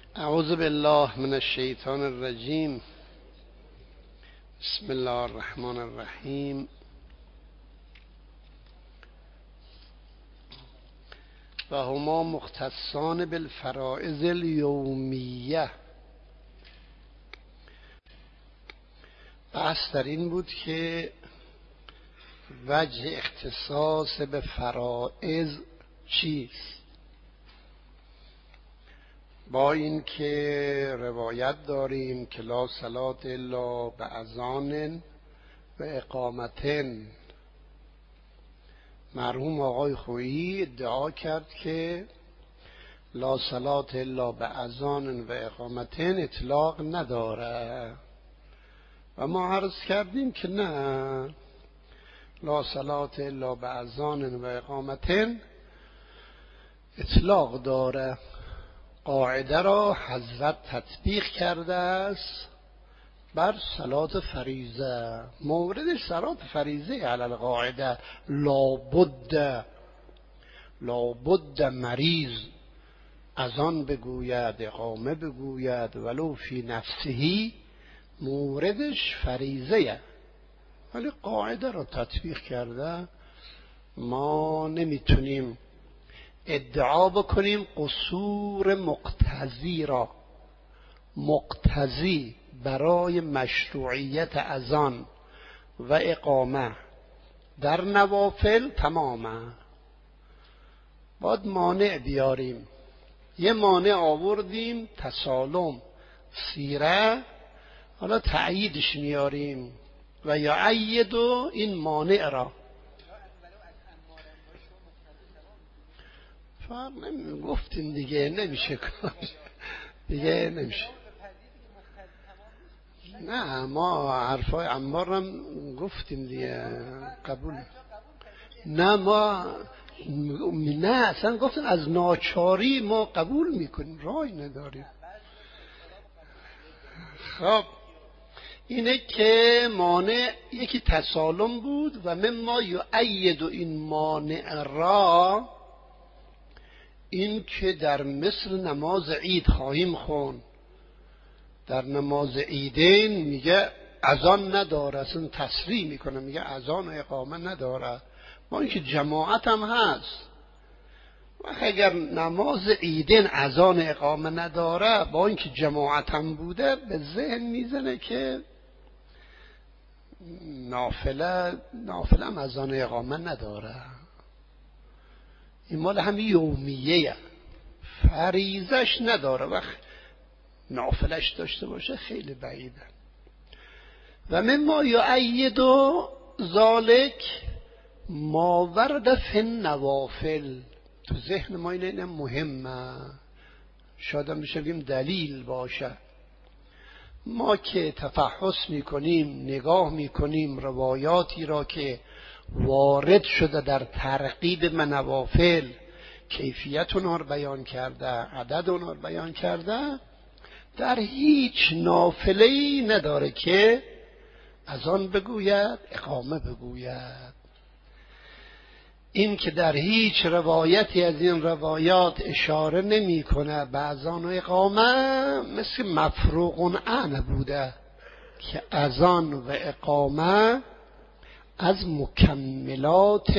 اعوذ بالله من الشیطان الرجیم. بسم الله الرحمن الرحیم. و هما مختصان بالفرائض الیومیه. بحث در این بود که وجه اختصاص به فرائض چیست، با این که روایت داریم که لا صلاة الا باذان و اقامتن. مرحوم آقای خویی ادعا کرد که لا صلاة الا باذان و اقامتن اطلاق نداره و ما عرض کردیم که نه، لا صلاة الا باذان و اقامتن اطلاق داره. قاعده را حضرت تطبیق کرده است بر صلات فریضه. موردش صلات فریضه علی القاعده. لابد مریض اذان بگوید، اقامه بگوید، ولو فی نفسهی، موردش فریضه، ولی قاعده را تطبیق کرده. ما نمیتونیم ادعا بکنیم قصور مقتضی برای مشروعیت اذان و اقامه در نوافل تمامه. باید مانع بیاریم. یه مانع آوردیم، تسالم، سیره، حالا تأییدش میاریم و یا عیدو این مانع را. گفتیم دیگه نمیشه کار، دیگه نمیشه. نه، ما حرفای عمار هم گفتیم دیگه، قبول. نه اصلا گفتن از ناچاری ما قبول میکنیم، رای نداریم. خب اینه که مانع یکی تسالم بود و مما یؤید این مانع را این که در مثل نماز عید خواهیم خون. در نماز عیدین میگه اذان نداره، اصلا تصریح میکنه، میگه اذان و اقامه نداره، با اینکه جماعت هم هست. و اگر نماز عیدین اذان اقامه نداره، با اینکه جماعت هم بوده، به ذهن میزنه که نافله هم اذان اقامه نداره. این مال همین یومیه، فریضش نداره، وقت نافلش داشته باشه خیلی بعیده. و مما یؤید ذالک ما ورد فی النوافل. تو ذهن ما این مهمه، شاید هم بشیم دلیل باشه. ما که تفحص میکنیم، نگاه میکنیم روایاتی را که وارد شده در ترغیب نوافل، کیفیت اونها رو بیان کرده، عدد اونها رو بیان کرده، در هیچ نافله‌ای نداره که اذان بگوید، اقامه بگوید. این که در هیچ روایتی از این روایات اشاره نمی کنه به اذان و اقامه، مثل مفروغ عنه بوده که اذان و اقامه از مکملات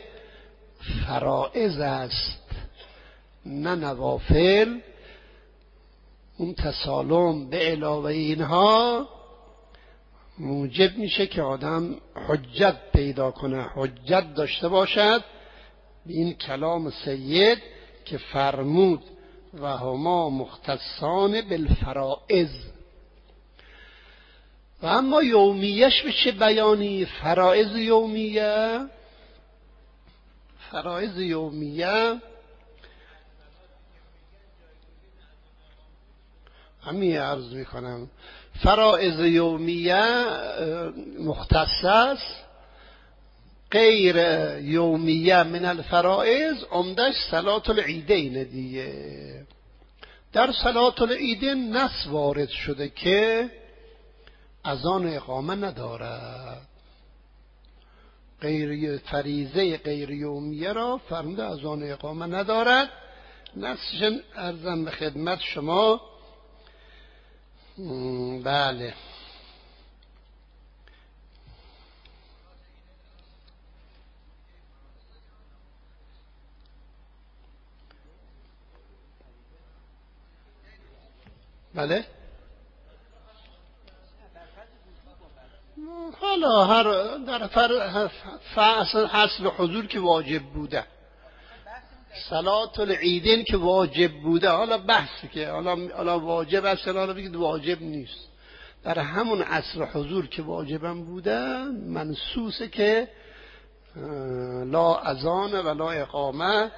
فرائض است، نه نوافل. اون تسالم به علاوه اینها موجب میشه که آدم حجت پیدا کنه، حجت داشته باشد به این کلام سید که فرمود و هما مختصان بالفرائض. و اما یومیش به چه بیانی؟ فرائض یومیه همین عرض میکنم. فرائض یومیه مختص، غیر یومیه من الفرائض عمدش صلاة العیدین دیگه. در صلاة العیدین نص وارد شده که اذان اقامه نداره. غیر فریضه غیر یومیه را فرموده اذان اقامه ندارد. نصش ارزم به خدمت شما بله. بله. حالا هر در حسب حضور که واجب بوده، صلات العیدین که واجب بوده، حالا بحثی که حالا واجب است حالا بگید واجب نیست، در همون عصر حضور که واجبم بوده منصوصه که لا اذان ولا اقامه.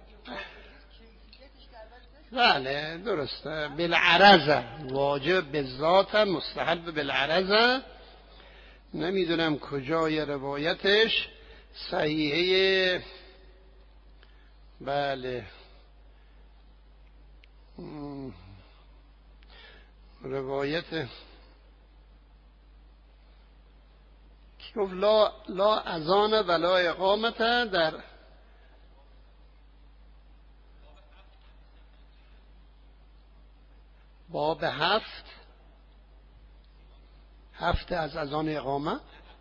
بله درسته، بالعرضه واجب به ذات، مستحب بالعرضه. نمیدونم کجای روایتش صحیحه. بله روایت که گفت لا اذان ولا اقامت در باب 7 از اذان اقامت.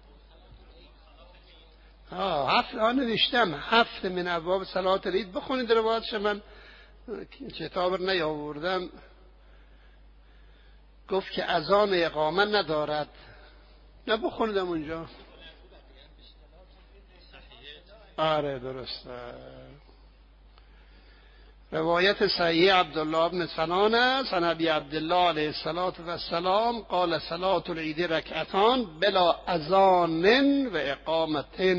7 نوشتم 7 من ابواب صلات العید. بخونید روایتش، من کتاب رو نیاوردم. گفت که اذان اقامت ندارد. نه بخوندم اونجا. آره درسته. روایت صحیح عبدالله بن سنان است عن ابی عبدالله علیه السلام قال صلاة العید رکعتان بلا اذان و اقامت.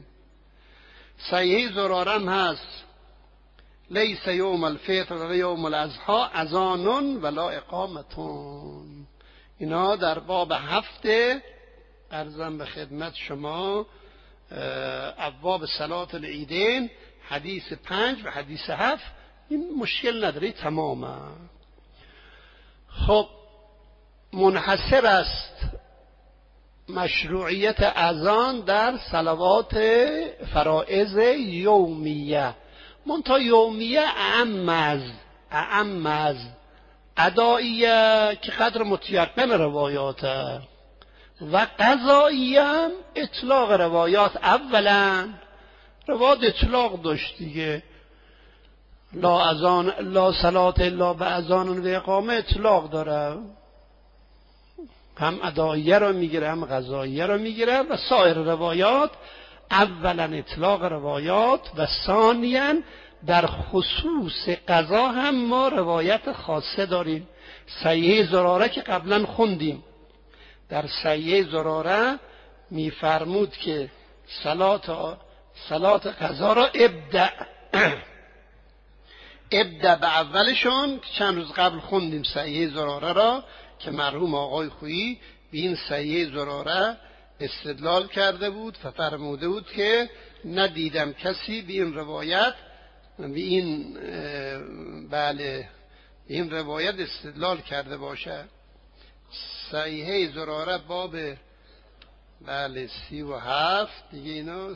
صحیح زرارم هست لیس یوم الفطر و یوم الاضحی اذان ولا اقامتون. اینا در باب 7 عرضم به خدمت شما ابواب صلات العیدین، حدیث 5 و حدیث 7. این مشکل نداری تماما. خب منحصر است مشروعیت اذان در صلوات فرائض یومیه، منتها یومیه اعم از ادائیه که قدر متیقن روایاته و قضاییه هم اطلاق روایات. اولا روایات اطلاق داشت دیگه، لا اذان لا صلات الا باذان و اقامه اطلاق داره، هم ادائیه رو میگیره هم قضاییه رو میگیره. و سایر روایات اولا اطلاق روایات و ثانیا در خصوص قضا هم ما روایت خاصه داریم. صحیح زراره که قبلا خوندیم، در صحیح زراره میفرمود که صلات قضا را ابدأ به اولشون، که چند روز قبل خوندیم صحیح زراره را که مرحوم آقای خویی به این صحیح زراره استدلال کرده بود و فرموده بود که ندیدم کسی به این روایت به این روایت استدلال کرده باشه. صحیح زراره باب 37 دیگه اینا.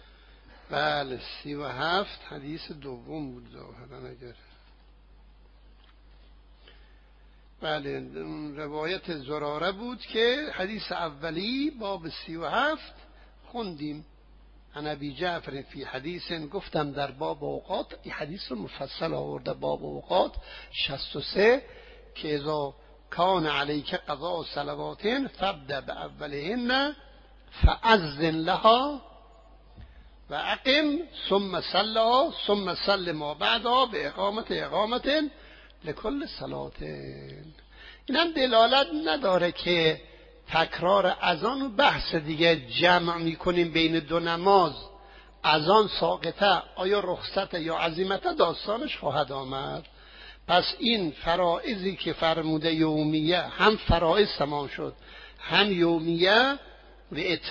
37 حدیث دوم بود ظاهرا. اگر روایت زراره بود که حدیث اولی باب 37 خوندیم. عن ابی جعفر فی حدیث، گفتم در باب اوقات این حدیث رو مفصل آورده. باب اوقات 63 که اذا کان علیک قضاء صلوات فابدأ باولهن فاذن لها و اقم ثم صلها ثم صل ما بعدها به اقامت لکل صلات. این هم دلالت نداره که تکرار اذان و بحث دیگه جمع میکنیم بین دو نماز. اذان ساقطه آیا رخصته یا عزیمته داستانش خواهد آمد. پس این فرائضی که فرموده یومیه هم فرائض تمام شد، هم یومیه و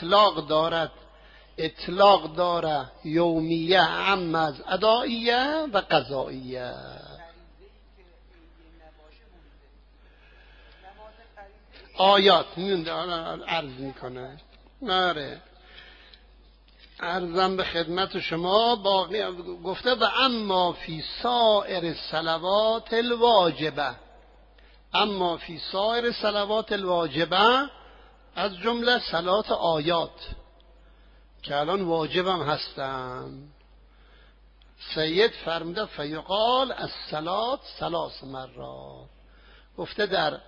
اطلاق داره یومیه هم از ادائیه و قضائیه. آیات عرض میکنه. آره عرضم به خدمت شما. باقی گفته و اما فی سائر الصلوات الواجبه، اما فی سایر صلوات الواجبه، از جمله صلات آیات که الان واجبم هستن، سید فرموده فیقال الصلات 3 مرات. گفته در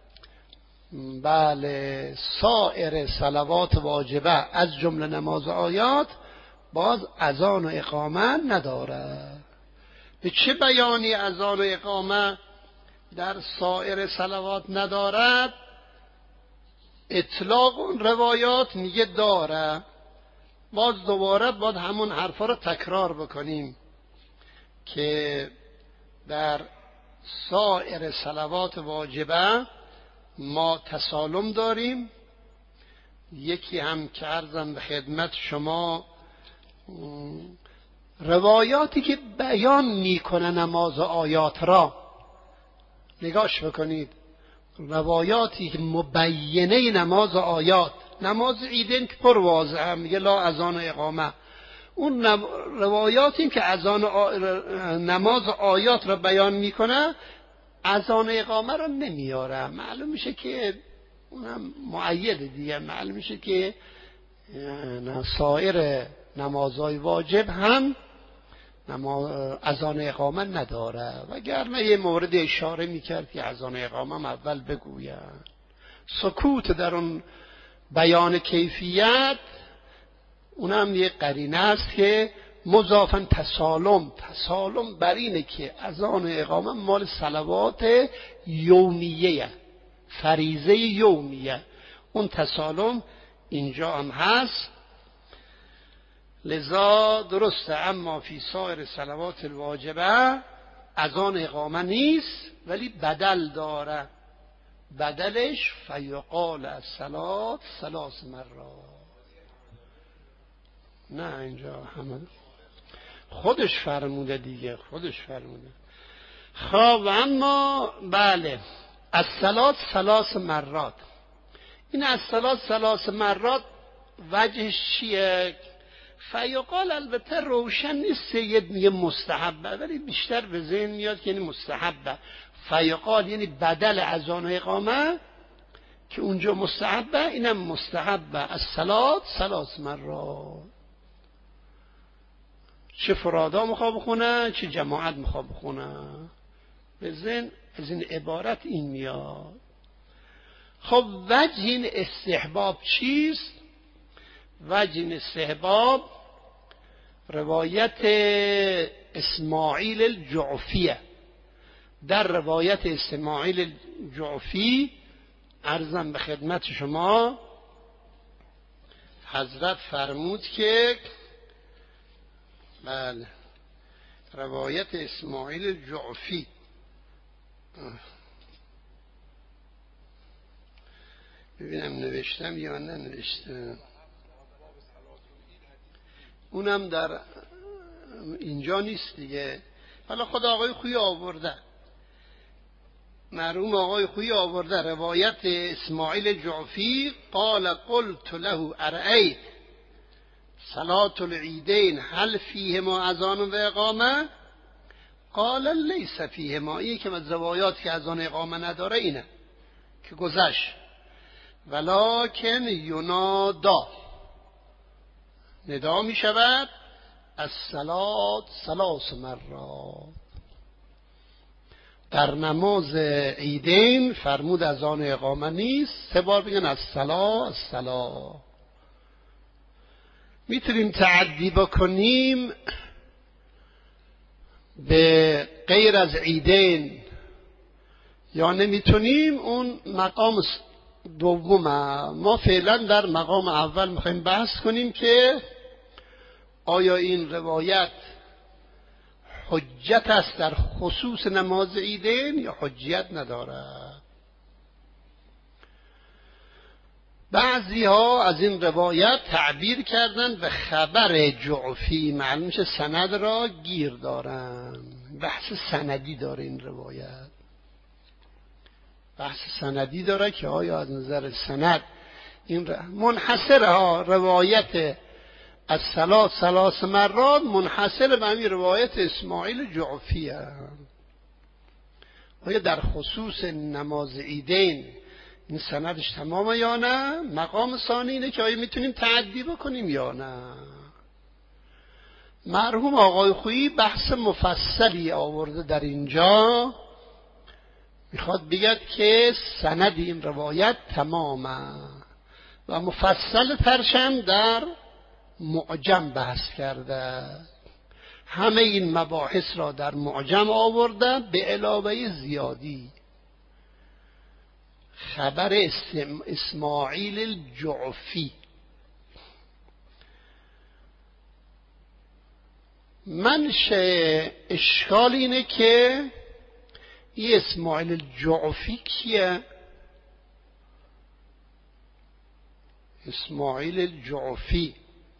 بله سایر صلوات واجبه از جمله نماز آیات باز اذان و اقامه نداره. به چه بیانی اذان و اقامه در سایر صلوات ندارد؟ اطلاق اون روایات میگه داره. باز دوباره باید همون حرفا رو تکرار بکنیم که در سایر صلوات واجبه ما تسالم داریم. یکی هم که عرضم به خدمت شما روایاتی که بیان میکنه نماز آیات را نگاش بکنید، روایاتی که مبینه نماز آیات، نماز عیدین که پر واضحه میگه لا اذان و اقامه، اون روایاتی که نماز آیات را بیان میکنه اذان و اقامه را نمیاره. معلوم میشه که اونم معید دیگه، معلوم میشه که سایر نمازهای واجب هم اذان و اقامه نداره. وگرنه یه مورد اشاره میکرد که اذان و اقامه هم اول بگوین. سکوت در اون بیان کیفیت اونم یه قرینه است که مضافاً تسالم بر اینه که اذان و اقامه مال صلوات یومیه، فریضه یومیه، اون تسالم اینجا هم هست. لذا درسته اما فی سایر صلوات الواجبه اذان اقامه نیست، ولی بدل داره. بدلش فیقال الصلات 3 مرات. نه اینجا همه خودش فرموده دیگه، خودش فرموده. خب اما بله الصلات 3 مرات، این الصلات 3 مرات وجهش چیه؟ فیقال البته روشن نیست، یه مستحبه، ولی بیشتر به ذهن میاد که یعنی مستحبه. فیقال یعنی بدل اذان و اقامه که اونجا مستحبه، اینم مستحبه. الصلات 3 مرات، چه فرادا میخواد بخونه چه جماعت میخواد بخونه، به ذهن از این عبارت این میاد. خب وجه این استحباب چیست؟ وجه این استحباب روایت اسماعیل الجعفیه. در روایت اسماعیل الجعفی عرضم به خدمت شما حضرت فرمود که بله روایت اسماعیل الجعفی ببینم نوشتم یا نه نوشتم، اونم در اینجا نیست دیگه. حالا خود آقای خویی آورده، مرحوم آقای خویی آورده روایت اسماعیل جعفی قال قلت له ارأیت صلاة العیدین هل فیهما اذان و اقامه؟ قال لیس فیهما. این که از روایات که اذان و اقامه نداره اینه که گذشت. ولکن ینادا، ندا می شود الصلاة 3 مرات. در نماز عیدین فرمود اذان و اقامه نیست، 3 بار بگن الصلاة. میتونیم تعدی بکنیم به غیر از عیدین یا نمیتونیم؟ اون مقام دومه. ما فعلا در مقام اول میخوایم بحث کنیم که آیا این روایت حجت است در خصوص نماز عیدین یا حجت نداره. بعضی ها از این روایت تعبیر کردن به خبر جعفی، معلوم میشه سند را گیر دارن. بحث سندی داره این روایت، بحث سندی داره که آیا از نظر سند این منحصره ها روایت الصلاة 3 مرات منحصر به همین روایت اسماعیل جعفی. آیا در خصوص نماز عیدین این سندش تمامه یا نه؟ مقام ثانی اینه که آیا میتونیم تعدی بکنیم یا نه. مرحوم آقای خویی بحث مفصلی آورده در اینجا، میخواد بگد که سند این روایت تمامه و مفصل ترشم در معجم بحث کرده. همه این مباحث را در معجم آورده به علاوه زیادی. خبر اسماعیل الجعفی، منشه اشکال اینه که این اسماعیل الجعفی کیه؟ اسماعیل الجعفی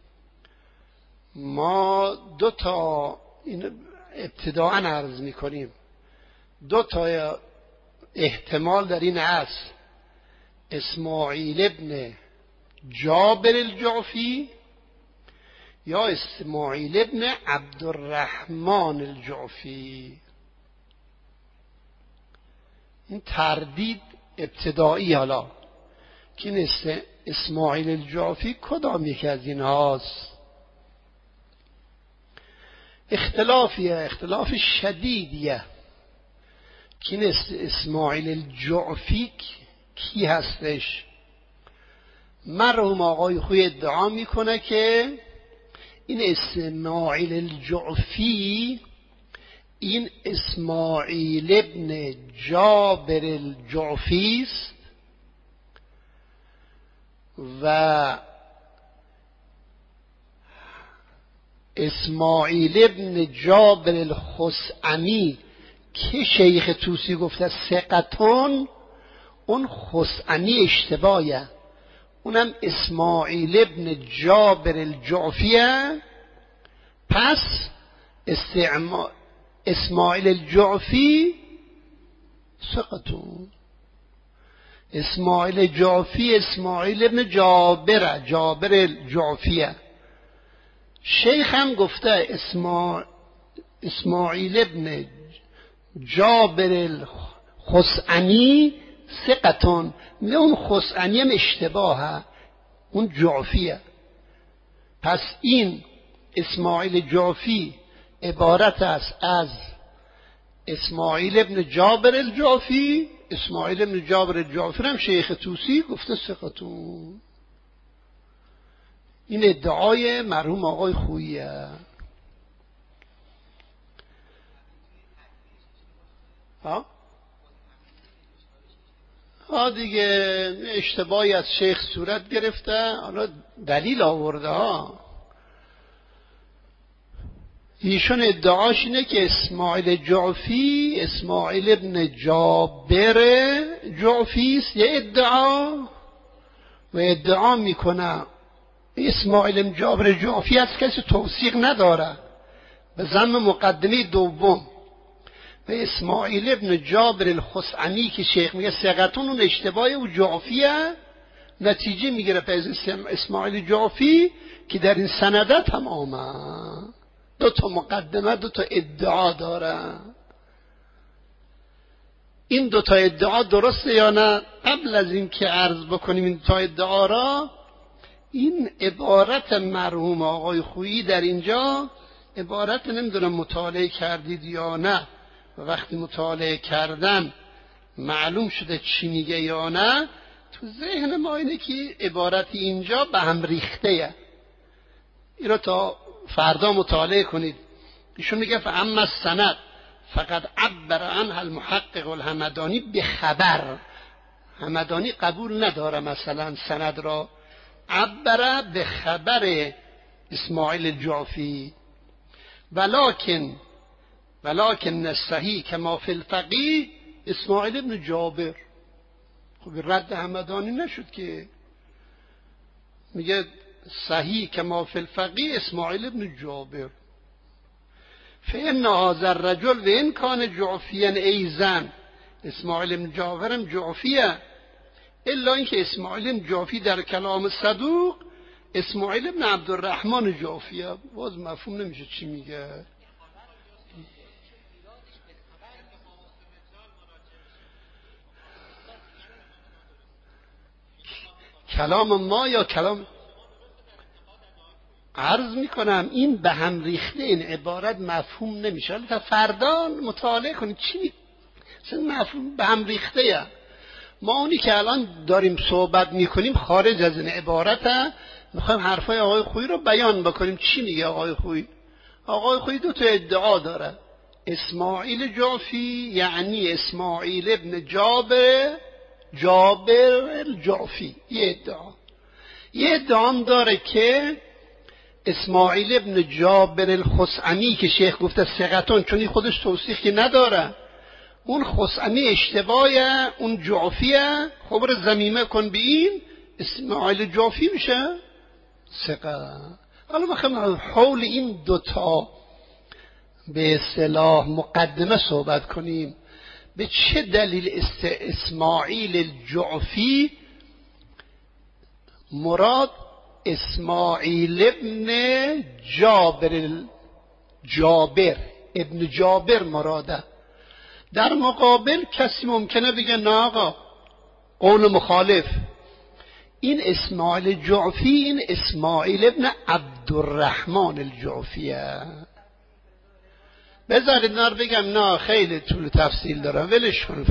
ما دو تا این ابتداءً عرض میکنیم، دو تا احتمال در این است: اسماعیل ابن جابر الجعفی یا اسماعیل ابن عبدالرحمن الجعفی. این تردید ابتدایی. حالا که این اسماعیل الجعفی کدام یکی از این هاست؟ اختلافیه، اختلاف شدیدیه که این اسماعیل الجعفی کی هستش. مرحوم آقای خوی ادعا میکنه که این اسماعیل الجعفی این اسماعیل ابن جابر الجعفی است و اسماعیل ابن جابر الخثعمی که شیخ طوسی گفته ثقتون، اون خثعمی اشتباهه، اونم اسماعیل ابن جابر الجعفیه. پس اسماعیل الجعفی ثقتون. اسماعیل الجعفی اسماعیل ابن جابر الجعفیه. شیخ هم گفته اسماعیل ابن جابر الخثعمی ثقتون، نه اون خثعمی هم اشتباهه، اون جعفیه. پس این اسماعیل جعفی عبارت است از اسماعیل ابن جابر الجعفی. اسماعیل ابن جابر الجعفی هم شیخ طوسی گفته ثقتون. این ادعای مرحوم آقای خوییه. دیگه اشتباهی از شیخ صورت گرفته، حالا دلیل آورده ها. ایشون ادعاش اینه که اسماعیل جعفی اسماعیل ابن جابر جعفی است، یه ادعا، و ادعا میکنه اسماعیل ابن جابر جعفی از کسی توثیق نداره به ضمن مقدمه دوم. و اسماعیل ابن جابر الخثعمی که شیخ میگه ثقتون، اون اشتباهی و جعفیه. نتیجه میگیره پس اسماعیل جعفی که در این سنده تمامه، دو تا مقدمه، دو تا ادعا داره. این دو تا ادعا درسته یا نه؟ قبل از این که عرض بکنیم این دو تا ادعا را، این عبارت مرحوم آقای خویی در اینجا عبارت نمیدونم مطالعه کردید یا نه، و وقتی مطالعه کردن معلوم شده چی میگه یا نه، تو ذهن ما اینه که عبارت اینجا به هم ریخته. این را تا فردا مطالعه کنید. ایشون میگه فاما السند فقط عبر عنها المحقق الهمدانی به خبر. همدانی قبول نداره مثلا سند را، عبر به خبر اسماعیل الجعفی. ولکن الصحیح کما فی الفقیه اسماعیل ابن جابر. خب رد همدانی نشد که، میگه صحیح کما فی الفقیه اسماعیل ابن جابر. فإن هذا الرجل وإن كان جعفيا أيضا اسماعیل ابن جابر هم جعفیه، الا اینکه اسماعیل ابن جعفی در کلام صدوق اسماعیل ابن عبدالرحمن جعفیه. باز مفهوم نمیشه چی میگه. کلام ما یا کلام عرض میکنم این به هم ریخته این عبارت مفهوم نمیشه. حالا تا فردا مطالعه کنید چی مفهوم به هم ریخته یا ما اونی که الان داریم صحبت میکنیم خارج از این عبارت میخوایم حرفای آقای خویی رو بیان بکنیم. چی میگه آقای خویی؟ آقای خویی دو تا ادعا داره. اسماعیل جعفی یعنی اسماعیل ابن جابر الجعفی. یه ادعا هم داره که اسماعیل ابن جابر الخثعمی که شیخ گفته ثقتون، چون این خودش توصیح که نداره، اون خثعمی اشتباهه، اون جعفیه، خبر زمیمه کن به این اسماعیل جعفی میشه ثقه. حالا میخوام حول این دوتا به اصطلاح مقدمه صحبت کنیم. به چه دلیل اسماعیل الجعفی مراد اسماعیل ابن جابر مراده؟ در مقابل کسی ممکنه بگه نه آقا، قول مخالف، این اسماعیل جعفی این اسماعیل ابن عبدالرحمن الجعفیه. بذارید نار بگم نه خیلی طول تفصیل دارم، ولش کن.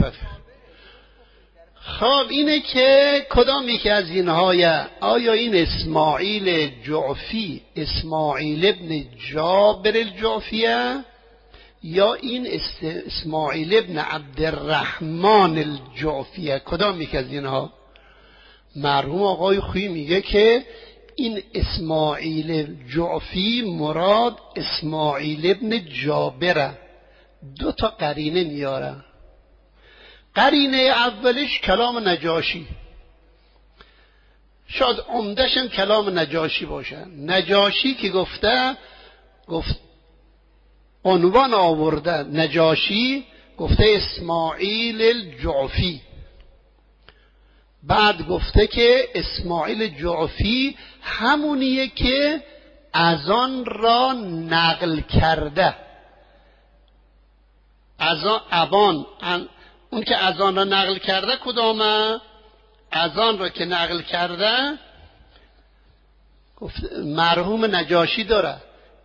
خب اینه که کدام یکی از اینهای؟ آیا این اسماعیل جعفی اسماعیل ابن جابر الجعفیه یا این اسماعیل ابن عبدالرحمن الجعفیه؟ کدام یکی از اینها؟ مرحوم آقای خویی میگه که این اسماعیل جعفی مراد اسماعیل ابن جابره. دو تا قرینه میاره. قرینه اولش کلام نجاشی، شاید عمدشم کلام نجاشی باشه. نجاشی که گفت عنوان آورده، نجاشی گفته اسماعیل الجعفی، بعد گفته که اسماعیل جعفی همونیه که اذان را نقل کرده. اون که اذان را نقل کرده کدامه؟ اذان را که نقل کرده مرحوم نجاشی داره.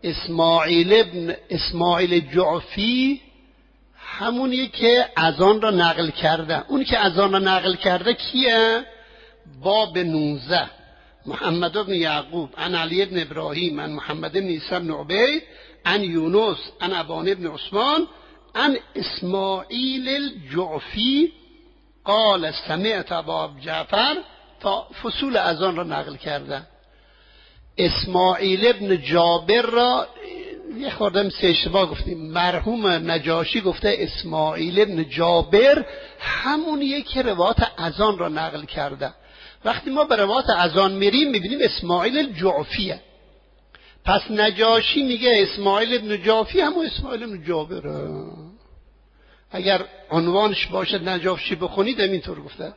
اسماعیل جعفی همونیه که اذان را نقل کرده. اون که اذان را نقل کرده کیه؟ باب 19 محمد بن یعقوب عن علی بن ابراهیم عن محمد بن عیسی بن عبید عن یونس عن ابان بن عثمان عن اسماعیل الجعفی قال سمعت ابا جعفر، تا فصول اذان را نقل کرده. اسماعیل ابن جابر را یه خوردم سه اشتباه گفتیم. مرحوم نجاشی گفته اسماعیل ابن جابر همونیه که روایت اذان را نقل کرده. وقتی ما به روایت اذان میریم میبینیم اسماعیل الجعفیه. پس نجاشی میگه اسماعیل ابن جعفی همون اسماعیل ابن جابره. اگر عنوانش باشد نجاشی بخونید همینطور گفته.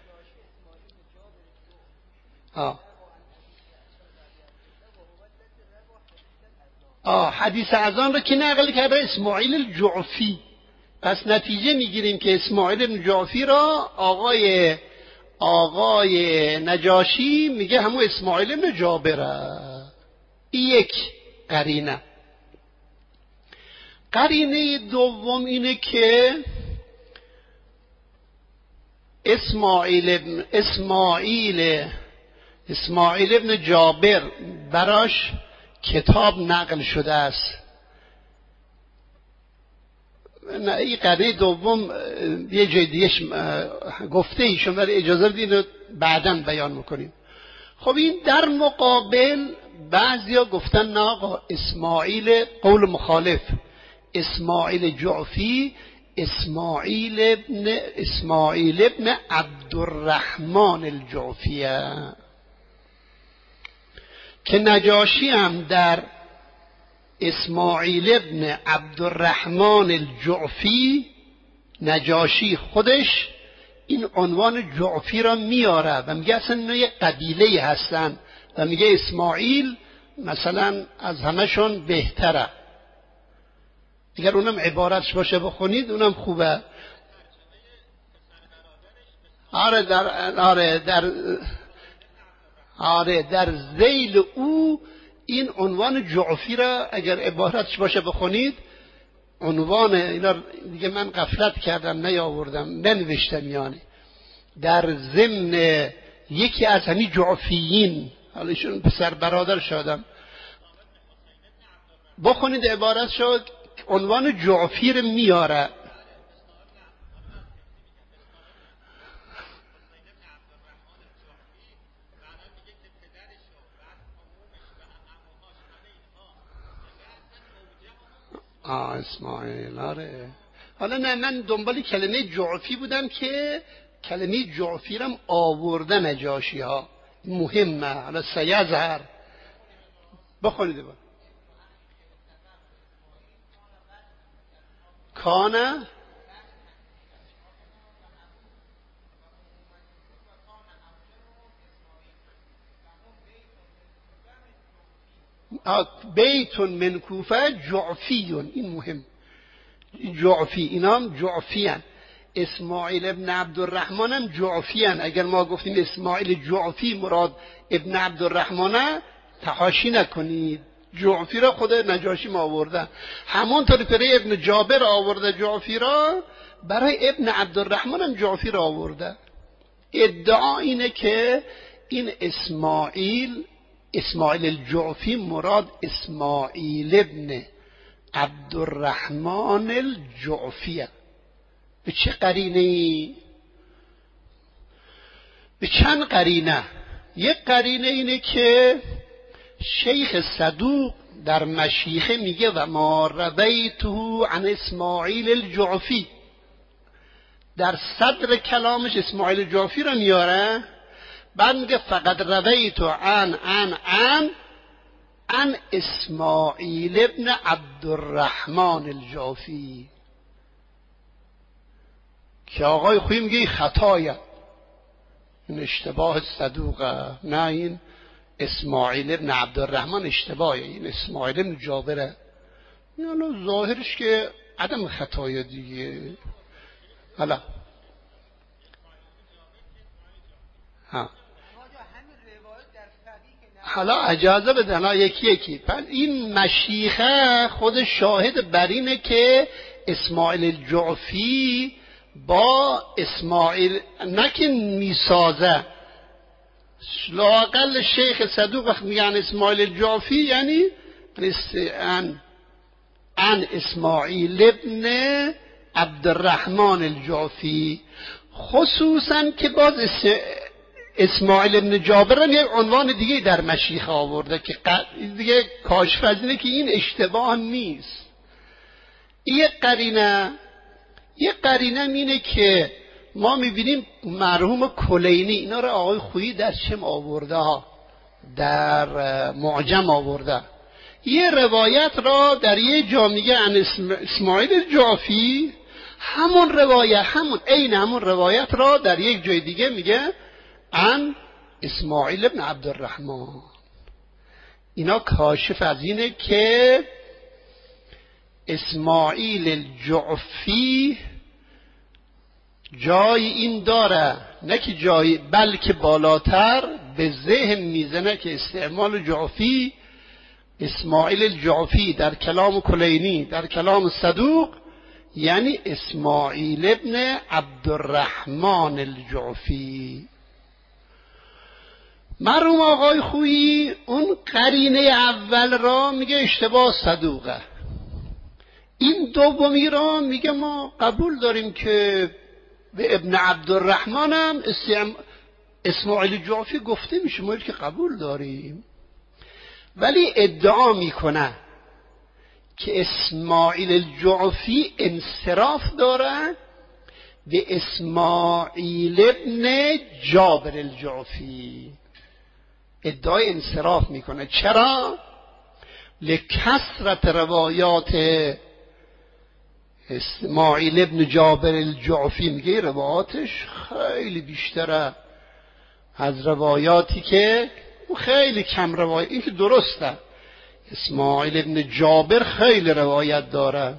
حدیث اذان را که نقل کرده اسماعیل الجعفی. پس نتیجه میگیریم که اسماعیل ابن جعفی را آقای نجاشی میگه همون اسماعیل ابن جابره. یک قرینه. قرینه دوم اینه که اسماعیل ابن جابر براش کتاب نقل شده است. این قرینه دوم یه جای دیگهش گفته ایشون، ولی اجازه بدین رو بعداً بیان میکنیم. خب این در مقابل بعضیا گفتن نه آقا، اسماعیل قول مخالف، اسماعیل جعفی اسماعیل ابن عبدالرحمن الجعفیه، که نجاشی هم در اسماعیل ابن عبدالرحمن الجعفی، نجاشی خودش این عنوان جعفی را میاره و میگه اصلا اینا یه قبیله هستن و میگه اسماعیل مثلا از همشون بهتره. اگر اونم عبارتش باشه بخونید اونم خوبه. آره در ذیل او این عنوان جعفی را اگر عبارتش باشه بخونید، عنوان اینا دیگه من غفلت کردم نیاوردم ننوشتم، یعنی در ضمن یکی از همین جعفیین، حالا ایشون پسر برادر شدم، بخونید عبارت شد عنوان جعفی رو میاره. اسماعیل. آره حالا نه، من دنبال کلمه جعفی بودم که کلمه جعفی رم آورده نجاشی ها، مهمه. حالا سیظهر بخونید با کانه بیتون من کوفه جعفیون، این مهم، جعفی، اینا هم جعفی هن. اسماعیل ابن عبدالرحمن هم جعفی هن. اگر ما گفتیم اسماعیل جعفی مراد ابن عبدالرحمن، تحاشی نکنید، جعفی را خود نجاشی ما آورده، همونطوری برای ابن جابر آورده جعفی را، برای ابن عبدالرحمن هم جعفی را آورده. ادعا اینه که این اسماعیل الجعفی مراد اسماعیل ابن عبدالرحمن الجعفیه. به چه قرینه؟ به چند قرینه. یک قرینه اینه که شیخ صدوق در مشیخه میگه و ما رویته عن اسماعیل الجعفی، در صدر کلامش اسماعیل الجعفی رو میاره، بعد میگه فقط رویت عن اسماعیل ابن عبدالرحمن الجعفی، که آقای خویی میگه خطایه، این اشتباه صدوقه، نه این اسماعیل ابن عبدالرحمن اشتباهه، این اسماعیل ابن جابره. یعنی ظاهرش که عدم خطایه دیگه. حالا حالا اجازه بدن یکی پس این مشیخه خود شاهد بر اینه که اسماعیل الجعفی با اسماعیل نکن میسازه، لااقل شیخ صدوق وقت میگن اسماعیل الجعفی یعنی عن اسماعیل ابن عبدالرحمن الجعفی، خصوصا که باز اسماعیل ابن جابر یه عنوان دیگه در مشیخه آورده که دیگه کاشف از اینه که این اشتباه نیست. یه قرینه اینه که ما میبینیم مرحوم کلینی اینا رو آقای خویی در چم آورده ها، در معجم آورده. یه روایت را در یه جا میگه عن اسماعیل الجعفی، همون روایت را در یک جای دیگه میگه عن اسماعیل ابن عبدالرحمن. اینا کاشف از اینه که اسماعیل الجعفی جای این داره، نه که جای، بلکه بالاتر به ذهن میزنه که استعمال جعفی، اسماعیل الجعفی در کلام کلینی، در کلام صدوق، یعنی اسماعیل ابن عبدالرحمن الجعفی. مرحوم آقای خویی اون قرینه اول را میگه اشتباه صدوقه، این دومی را میگه ما قبول داریم که به ابن عبدالرحمن هم اسماعیل جعفی گفته میشه، ما که قبول داریم، ولی ادعا میکنه که اسماعیل الجعفی انصراف داره به اسماعیل ابن جابر الجعفی، ادعای انصراف میکنه. چرا؟ لکثرت روایات اسماعیل ابن جابر الجعفی، میگه روایاتش خیلی بیشتره از روایاتی که خیلی کم روایت، این که درسته اسماعیل ابن جابر خیلی روایت داره،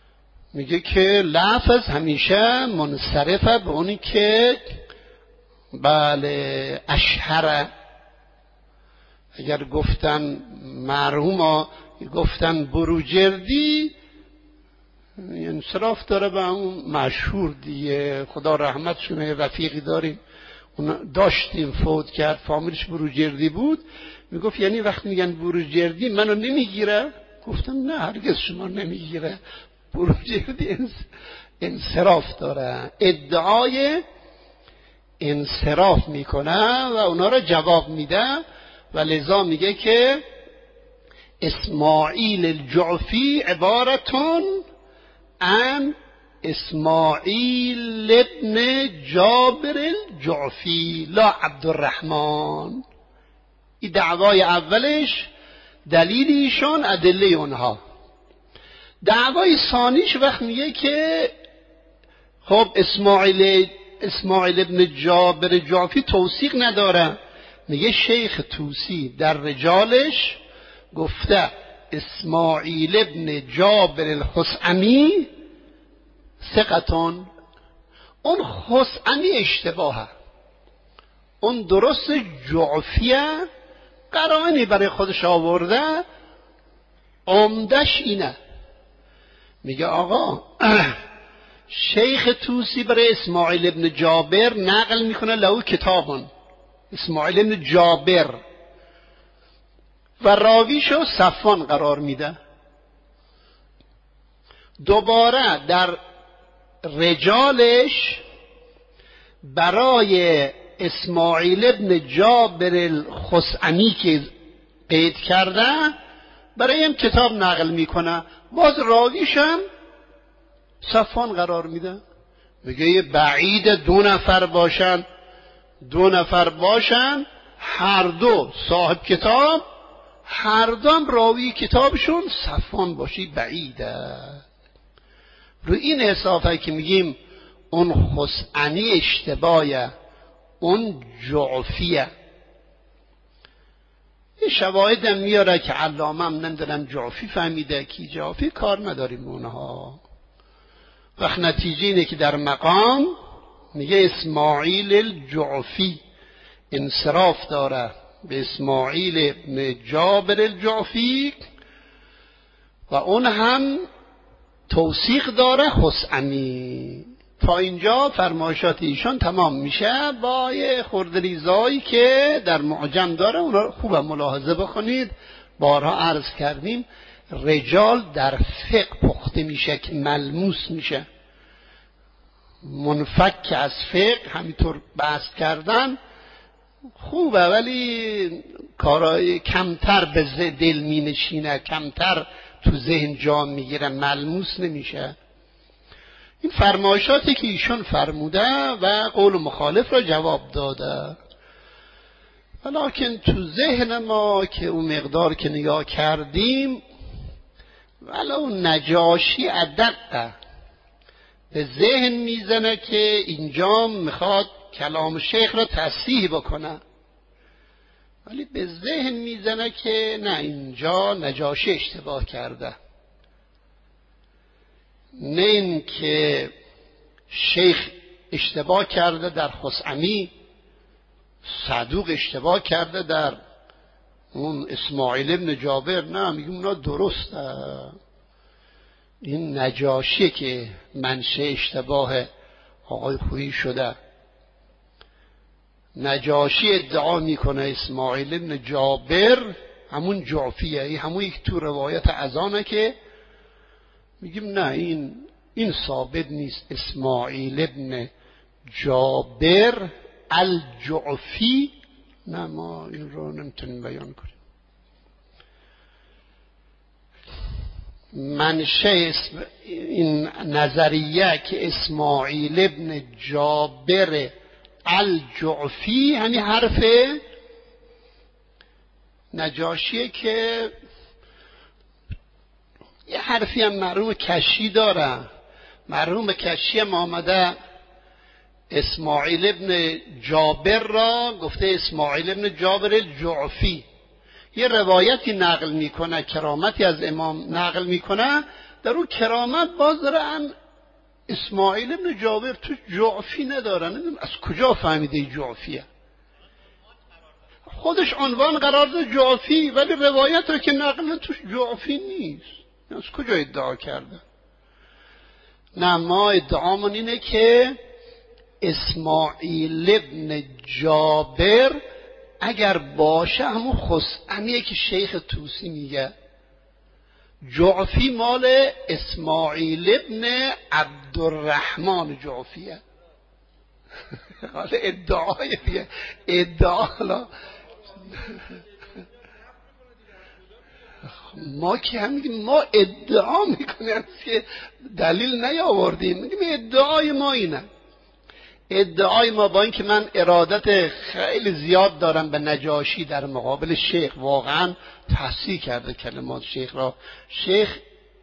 میگه که لفظ همیشه منصرفه به اونی که بله اشهر، اگر گفتن مرحوم گفتن بروجردی انصراف داره به اون مشهور دیگه، خدا رحمتشونه. رفیقی داریم اون داشتیم فوت کرد، فامیلش بروجردی بود، میگفت یعنی وقتی میگن بروجردی منو نمیگیره؟ گفتم نه هرگز شما نمیگیره، بروجردی انصراف داره، ادعای انصراف میکنه و اونا را جواب میده و لذا میگه که اسماعیل الجعفی عبارتون عن اسماعیل ابن جابر الجعفی لا عبدالرحمن. این دعوای اولش دلیل ایشان ادله اونها. دعوای ثانیش وقت میگه که خب اسماعیل ابن جابر جعفی توثیق نداره، میگه شیخ توسی در رجالش گفته اسماعیل ابن جابر الخثعمی ثقتون. اون خثعمی اشتباهه، اون درست جعفیه، قرائنی برای خودش آورده، عمدش اینه. میگه آقا شیخ توسی برای اسماعیل ابن جابر نقل میکنه له کتابون، اسماعیل ابن جابر، و راویشو صفوان قرار میده. دوباره در رجالش برای اسماعیل ابن جابر الخثعمی که قید کرده برای این کتاب نقل میکنه، باز راویشم صفوان قرار میده. میگه یه بعید دو نفر باشن هر دو صاحب کتاب، هر دوم راوی کتابشون صفوان باشی بعیده. رو این حسابه که میگیم اون خثعمی اشتباهه، اون جعفیه. این شواهد هم میاره که علامه هم نمیدونم جعفی فهمیده کی جعفی، کار نداریم اونها. وقت نتیجه اینه که در مقام میگه اسماعیل الجعفی انصراف داره به اسماعیل ابن جابر الجعفی و اون هم توثیق داره خثعمی. تا اینجا فرمایشات ایشان تمام میشه با یه خردریزایی که در معجم داره، اون رو خوب ملاحظه بکنید. بارها عرض کردیم رجال در فقه پخته میشه که ملموس میشه، منفک از فقه همینطور بحث کردن خوبه ولی کارای کمتر به دل می نشینه، کمتر تو ذهن جا میگیره، ملموس نمیشه. این فرمایشاتی که ایشون فرموده و قول مخالف را جواب داده، ولیکن تو ذهن ما که اون مقدار که نگاه کردیم ولو نجاشی ادقه به ذهن میزنه که اینجا میخواد کلام شیخ را تصحیح بکنه، ولی به ذهن میزنه که نه اینجا نجاشی اشتباه کرده، نه این که شیخ اشتباه کرده در خثعمی، صدوق اشتباه کرده در اون اسماعیل ابن جابر، نه میگیم اونا درسته. این نجاشی که منشه اشتباه آقای خویی شده. نجاشی ادعا میکنه اسماعیل ابن جابر همون جعفیه، همون یک تو روایت اذانه که میگیم نه این ثابت نیست. اسماعیل ابن جابر الجعفی، نه ما این رو نمیتونیم بیان کنیم. منشه این نظریه که اسماعیل ابن جابر الجعفی همین حرف نجاشیه که یه حرفی هم مرحوم کشی داره. مرحوم کشی هم آمده اسماعیل ابن جابر را گفته اسماعیل ابن جابر الجعفی. یه روایتی نقل میکنه، کرامتی از امام نقل میکنه، در اون کرامت باز دارن اسماعیل ابن جابر تو جعفی ندارن. از کجا فهمیده جعفیه؟ خودش عنوان قرار داد جعفی، ولی روایت رو که نقل توش جعفی نیست. از کجا ادعا کرده؟ نه، ما ادعامون اینه که اسماعیل ابن جابر اگر باشه همون خصعمیه که شیخ طوسی میگه. جعفی مال اسماعیل ابن عبدالرحمن جعفیه. حالا ادعای دیگه، ادعا ما که هم میگیم ما ادعا میکنیم که دلیل نیاوردیم، میگیم ادعای ما اینه. ادعای ما با این که من ارادت خیلی زیاد دارم به نجاشی در مقابل شیخ، واقعا تحصیل کرده کلمات شیخ را. شیخ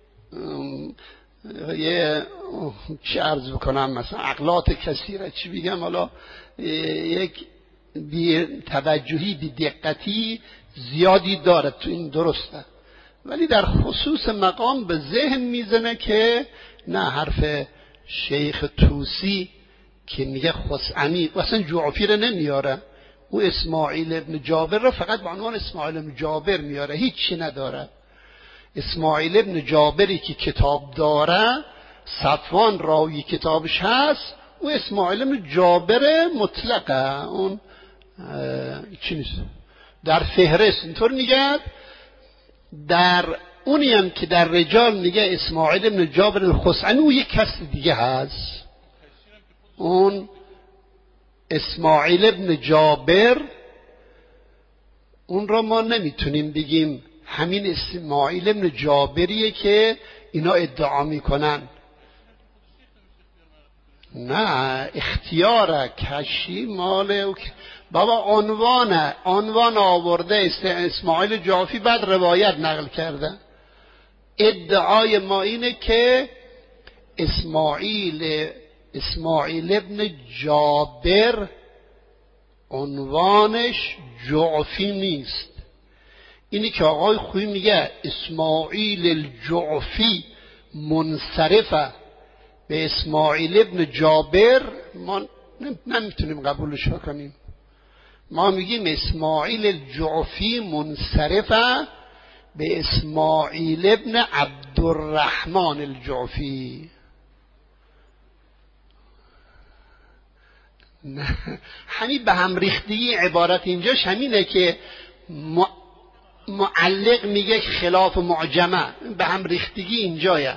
یه چی عرض بکنم، مثلا عقلات کثیره چی بگم، حالا یک بی توجهی بی دقتی زیادی داره تو این، درسته، ولی در خصوص مقام به ذهن میزنه که نه، حرف شیخ طوسی که میگه خصعمی و اصلا جعفی رو نمیاره، او اسماعیل ابن جابر رو فقط به عنوان اسماعیل ابن جابر میاره، هیچی نداره. اسماعیل ابن جابری که کتاب داره، صفوان راوی کتابش هست، او اسماعیل ابن جابر مطلقه، اون چی نیست در فهرست اینطور میگه. در اونی هم که در رجال میگه اسماعیل ابن جابر الخصعمی، او یک کس دیگه هست، اون اسماعیل ابن جابر، اون را ما نمیتونیم بگیم همین اسماعیل ابن جابریه که اینا ادعا میکنن. نه، اختیاره، کشی مال بابا، عنوان آورده اسماعیل جعفی، بعد روایت نقل کرده. ادعای ما اینه که اسماعیل ابن جابر عنوانش جعفی نیست. اینی که آقای خویی میگه اسماعیل الجعفی منصرفه به اسماعیل ابن جابر، ما نمیتونیم قبولش کنیم. ما میگیم اسماعیل الجعفی منصرفه به اسماعیل ابن عبدالرحمن الجعفی. همین به هم ریختگی عبارت اینجاش همینه که معلق میگه خلاف معجمه، به هم ریختگی اینجایه.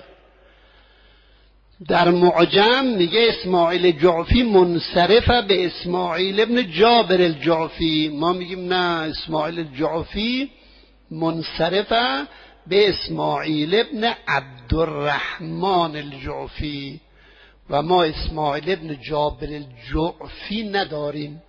در معجم میگه اسماعیل جعفی منصرفه به اسماعیل ابن جابر الجعفی، ما میگیم نه، اسماعیل جعفی منصرفه به اسماعیل ابن عبدالرحمن الجعفی، و ما اسماعیل ابن جابر الجعفی نداریم.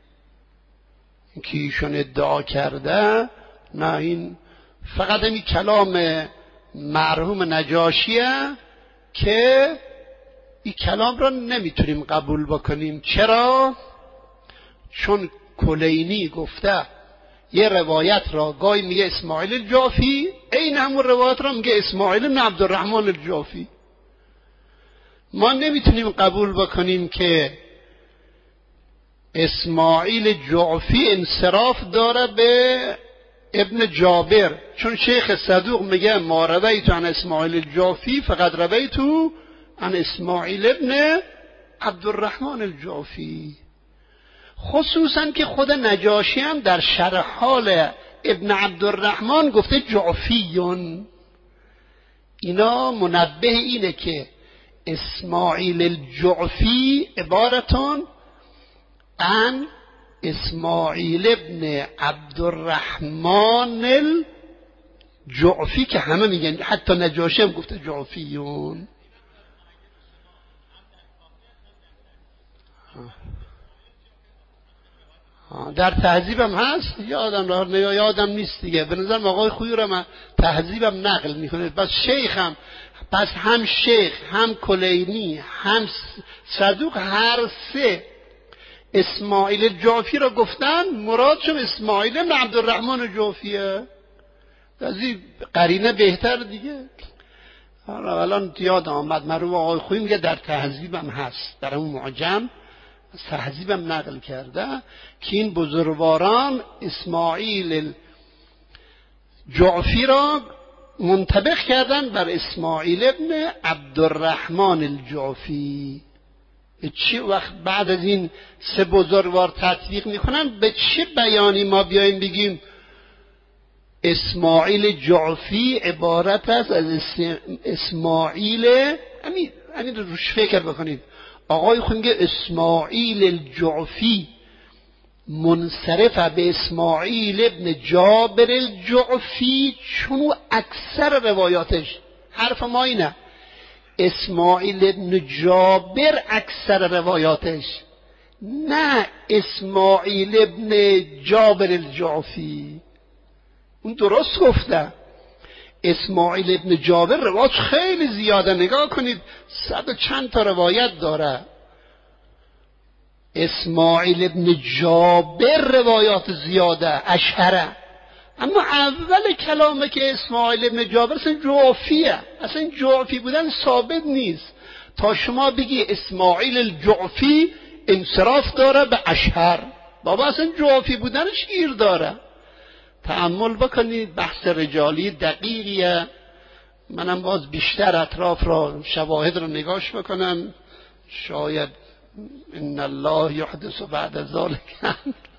که ایشون ادعا کرده، نه، این فقط همین کلام مرحوم نجاشیه که این کلام را نمیتونیم قبول بکنیم. چرا؟ چون کلینی گفته یه روایت را گاهی میگه اسماعیل الجعفی، این همون روایت را میگه اسماعیل بن عبدالرحمن الجعفی. ما نمیتونیم قبول بکنیم که اسماعیل جعفی انصراف داره به ابن جابر، چون شیخ صدوق میگه ما رویتو عن اسماعیل الجعفی فقط رویتو عن اسماعیل ابن عبدالرحمن الجعفی. خصوصا که خود نجاشی هم در شرح حال ابن عبدالرحمن گفته جعفیون. اینا منبه اینه که اسماعیل الجعفی عبارتون عن اسماعیل ابن عبدالرحمن الجعفی، که همه میگن، حتی نجاشی هم گفته جعفیون. در تهذیبم هست، یادم نیست دیگه، به نظر آقای خویی رو من تهذیبم نقل میکنه. بس شیخم، پس هم شیخ، هم کلینی، هم صدوق، هر سه اسماعیل جعفی را گفتن، مرادشون اسماعیل بن عبدالرحمن جعفیه. از این قرینه بهتر دیگه. الان یاد آمد مرحوم آقای خویی میگه در تهذیبم هست، در اون معجم از تهذیبم نقل کرده که این بزرگواران اسماعیل جعفی را منطبق کردن بر اسماعیل ابن عبدالرحمن الجعفی. چه وقت بعد از این سه بزرگوار تطبیق میکنن به چه بیانی ما بیایم بگیم اسماعیل جعفی عبارت است از اسماعیل همین روش فکر بکنید. آقای خود میگه اسماعیل الجعفی منصرف به اسماعیل ابن جابر الجعفی، چون اکثر روایاتش حرف ما اینه اسماعیل ابن جابر اکثر روایاتش، نه اسماعیل ابن جابر الجعفی. اون درست گفته اسماعیل ابن جابر روایت خیلی زیاده، نگاه کنید 100 و چند تا روایت داره. اسماعیل ابن جابر روایات زیاده اشهره، اما اول کلامه که اسماعیل ابن جابر اصلا جعفیه، اصلا جعفی بودن ثابت نیست تا شما بگی اسماعیل الجعفی انصراف داره به اشهر. بابا اصلا جعفی بودنش گیر داره. تأمل بکنید، بحث رجالی دقیقیه. منم باز بیشتر اطراف را شواهد را نگاش بکنم، شاید ان الله یحدث بعد ذلک